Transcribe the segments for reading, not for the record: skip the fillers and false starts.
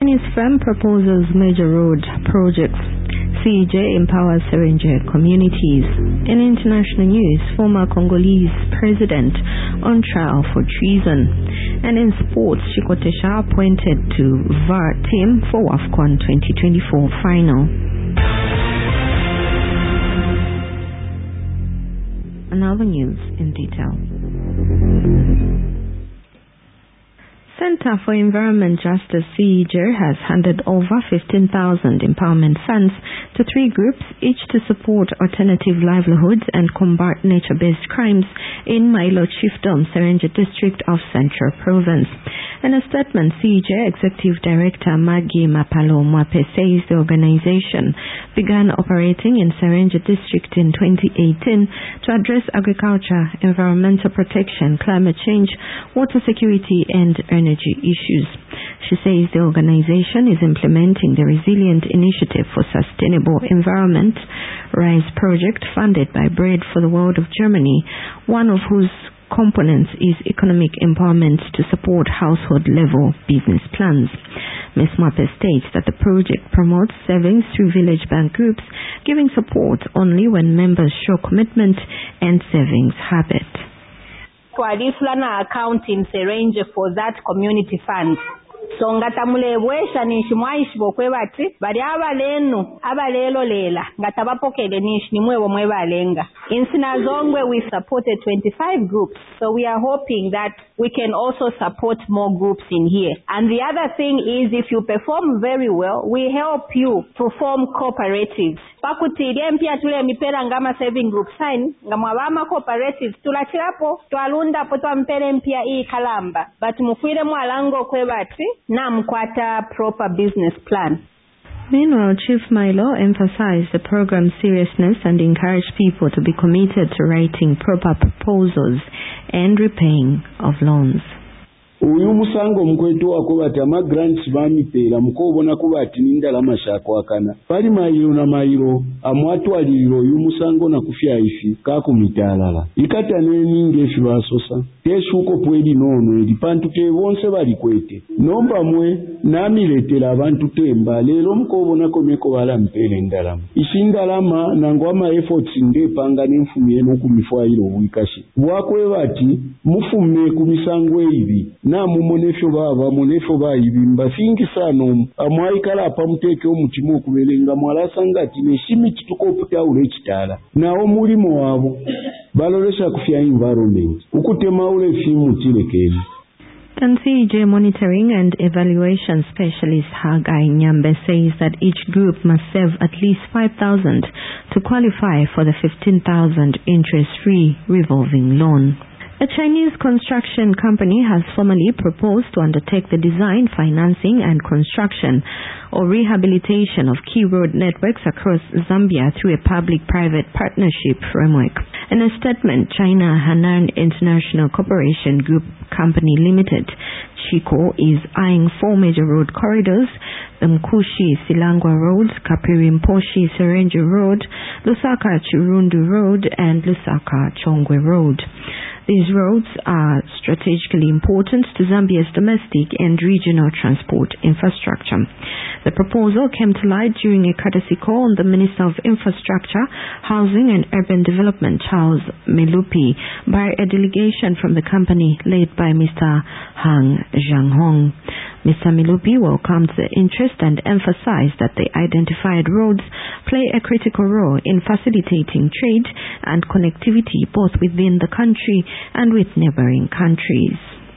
Chinese firm proposes major road projects. CEJ empowers Serengeti communities. In international news, former Congolese president on trial for treason. And in sports, Chikotesha appointed to VAR team for WAFCON 2024 final. And now the news in detail. Center for Environment Justice CEJ has handed over 15,000 empowerment funds to 3 groups, each to support alternative livelihoods and combat nature-based crimes in Mailo Chiefdom, Serengeti district of Central Province. In a statement, CEJ Executive Director Maggie Mapalo Mwape says the organization began operating in Serengeti district in 2018 to address agriculture, environmental protection, climate change, water security, and energy issues. She says the organization is implementing the Resilient Initiative for Sustainable Environment RISE project funded by Bread for the World of Germany, one of whose components is economic empowerment to support household-level business plans. Ms. Mwape states that the project promotes savings through village bank groups, giving support only when members show commitment and savings habit. Twalifulana account in Serengeti for that community fund. So ngatamulebwesha nishimwaishi bokwebati bali abalelo lela ngatabapokele nishi nimwewo mwebalenga. In Sinazongwe we supported 25 groups, so we are hoping that we can also support more groups in here. And the other thing is, if you perform very well, we help you to form cooperatives. Pakutilie mpia tule mipera ngama saving group sign ngamwabama cooperatives tulachirapo twalunda po twampere mpia ii kalamba, but mukwire mwalango kwebati na mkwata proper business plan. Meanwhile, Chief Milo emphasized the program's seriousness and encouraged people to be committed to writing proper proposals and repaying of loans. Uyu musango mkwetu wako bati grants bamipera mukobona kubati nindala mashako akana pali mayiro na mayiro amwatwaliro uyu musango na kufya ifi kakumitalala ikata neninge efi basosa teshuko pwedi nono edi pantu te bonse bali kwete nomba mwe namiletela abantu temba lero mukobona komeko bala mpere ndalama ishindalama nangwa efforts ndepanga nemfumye nokumifwairo wikashi bwakwe bati mufume kumisango ibi na mumonefyo baba monefyo bayibimba fingi sano amwaikala apamuteke omutima okubelenga mwalasanga ati neshimi kitukoputa ule kitala nawo mulimo wabo balolesha kufya environment ukutema ule fimu tilekeni. And CEJ Monitoring and Evaluation Specialist Hagai Nyambe says that each group must save at least 5,000 to qualify for the 15,000 interest-free revolving loan. A Chinese construction company has formally proposed to undertake the design, financing and construction or rehabilitation of key road networks across Zambia through a public-private partnership framework. In a statement, China Hanan International Corporation Group Company Limited, Chico, is eyeing 4 major road corridors: the Mkushi-Silangwa Road, Kapiri-Mposhi Serengeti Road, Lusaka-Chirundu Road and Lusaka-Chongwe Road. These roads are strategically important to Zambia's domestic and regional transport infrastructure. The proposal came to light during a courtesy call on the Minister of Infrastructure, Housing and Urban Development, Charles Milupi, by a delegation from the company led by Mr. Hang Zhanghong. Mr. Milupi welcomed the interest and emphasized that the identified roads play a critical role in facilitating trade and connectivity both within the country and with neighboring countries.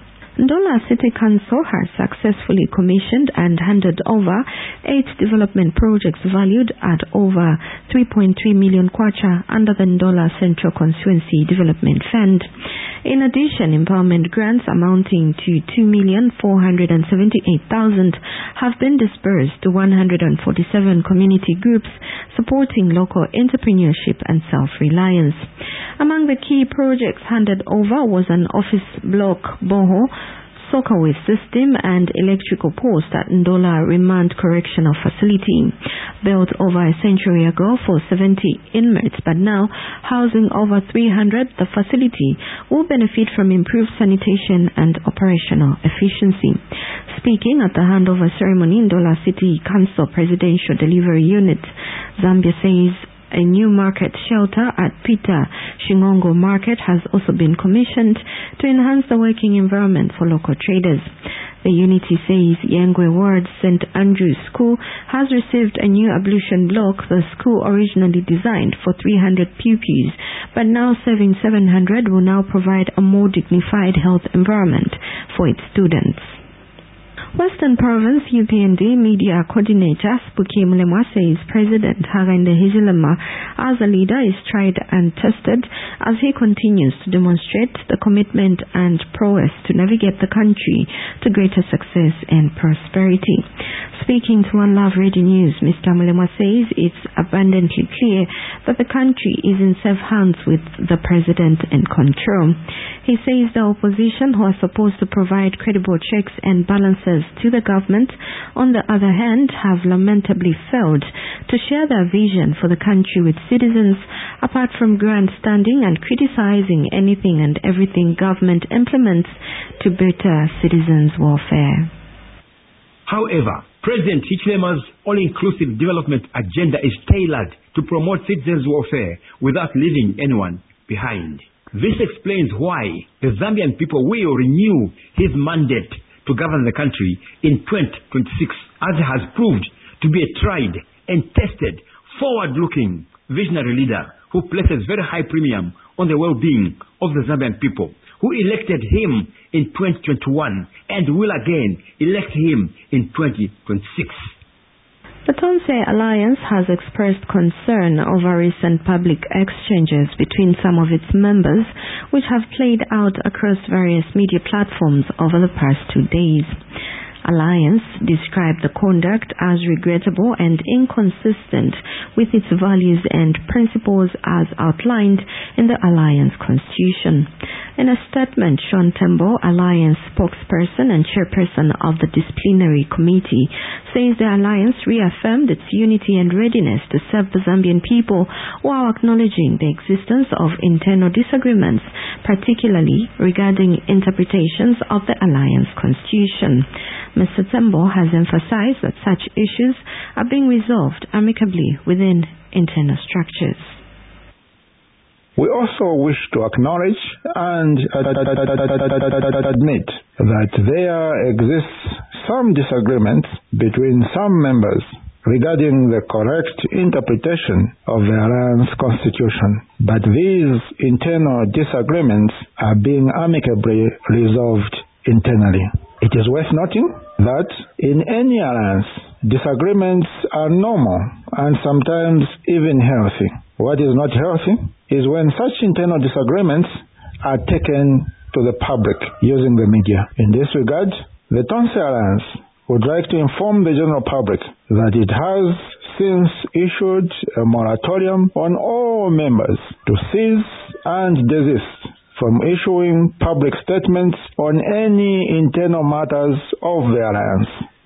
Ndola City Council has successfully commissioned and handed over 8 development projects valued at over 3.3 million kwacha under the Ndola Central Constituency Development Fund. In addition, empowerment grants amounting to 2,478,000 have been disbursed to 147 community groups supporting local entrepreneurship and self-reliance. Among the key projects handed over was an office block boho, soccer wave system and electrical post at Ndola Remand Correctional Facility. Built over a century ago for 70 inmates, but now housing over 300, the facility will benefit from improved sanitation and operational efficiency. Speaking at the handover ceremony in Ndola City Council Presidential Delivery Unit, Zambia says a new market shelter at Peter Shingongo Market has also been commissioned to enhance the working environment for local traders. The Unity says Yengwe Ward St. Andrew's School has received a new ablution block, the school originally designed for 300 pupils, but now serving 700 will now provide a more dignified health environment for its students. Western Province UPND Media Coordinator Spuki Mulemwa says President Hakainde Hichilema as a leader is tried and tested as he continues to demonstrate the commitment and prowess to navigate the country to greater success and prosperity. Speaking to One Love Radio News, Mr. Mulemwa says it's abundantly clear that the country is in safe hands with the President in control. He says the opposition, who are supposed to provide credible checks and balances to the government, on the other hand, have lamentably failed to share their vision for the country with citizens, apart from grandstanding and criticizing anything and everything government implements to better citizens' welfare. However, President Hichilema's all-inclusive development agenda is tailored to promote citizens' welfare without leaving anyone behind. This explains why the Zambian people will renew his mandate to govern the country in 2026, as he has proved to be a tried and tested, forward-looking, visionary leader who places very high premium on the well-being of the Zambian people, who elected him in 2021 and will again elect him in 2026. The Tonse Alliance has expressed concern over recent public exchanges between some of its members, which have played out across various media platforms over the past 2 days. Alliance described the conduct as regrettable and inconsistent with its values and principles as outlined in the Alliance Constitution. In a statement, Sean Tembo, Alliance spokesperson and chairperson of the disciplinary committee, says the Alliance reaffirmed its unity and readiness to serve the Zambian people while acknowledging the existence of internal disagreements, particularly regarding interpretations of the Alliance Constitution. Mr. Tembo has emphasized that such issues are being resolved amicably within internal structures. We also wish to acknowledge and admit that there exists some disagreements between some members regarding the correct interpretation of the Alliance Constitution, but these internal disagreements are being amicably resolved internally. It is worth noting that in any alliance, disagreements are normal and sometimes even healthy. What is not healthy is when such internal disagreements are taken to the public using the media. In this regard, the Tonse Alliance would like to inform the general public that it has since issued a moratorium on all members to cease and desist from issuing public statements on any internal matters of the Alliance.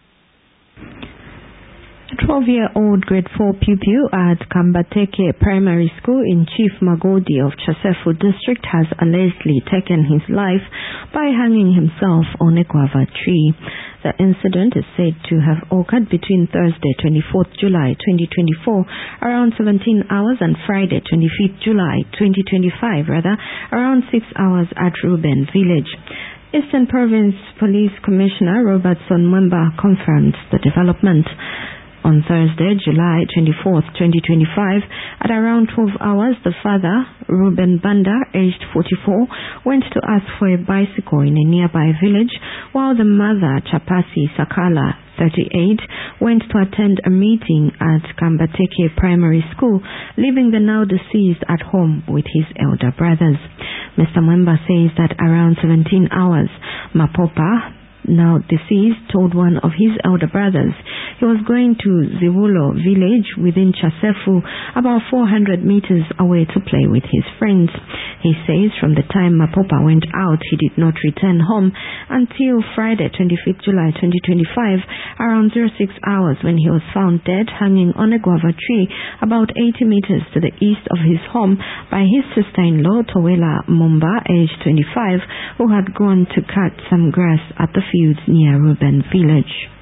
A 12-year-old grade 4 pupil at Kambateke Primary School in Chief Magodi of Chasefu District has allegedly taken his life by hanging himself on a guava tree. The incident is said to have occurred between Thursday 24th July 2024 around 17 hours and Friday 25th July 2025 around 6 hours at Ruben Village. Eastern Province Police Commissioner Robertson Mwemba confirmed the development. On Thursday, July 24th, 2025, at around 12 hours, the father, Ruben Banda, aged 44, went to ask for a bicycle in a nearby village, while the mother, Chapasi Sakala, 38, went to attend a meeting at Kambateke Primary School, leaving the now deceased at home with his elder brothers. Mr. Mwemba says that around 17 hours, Mapopa, now deceased, told one of his elder brothers He was going to Ziwulo village within Chasefu, about 400 meters away to play with his friends. He says from the time Mapopa went out, he did not return home until Friday, 25th July 2025, around 06 hours, when he was found dead hanging on a guava tree about 80 meters to the east of his home by his sister-in-law, Towela Mumba, aged 25, who had gone to cut some grass at the fields near Ruben village.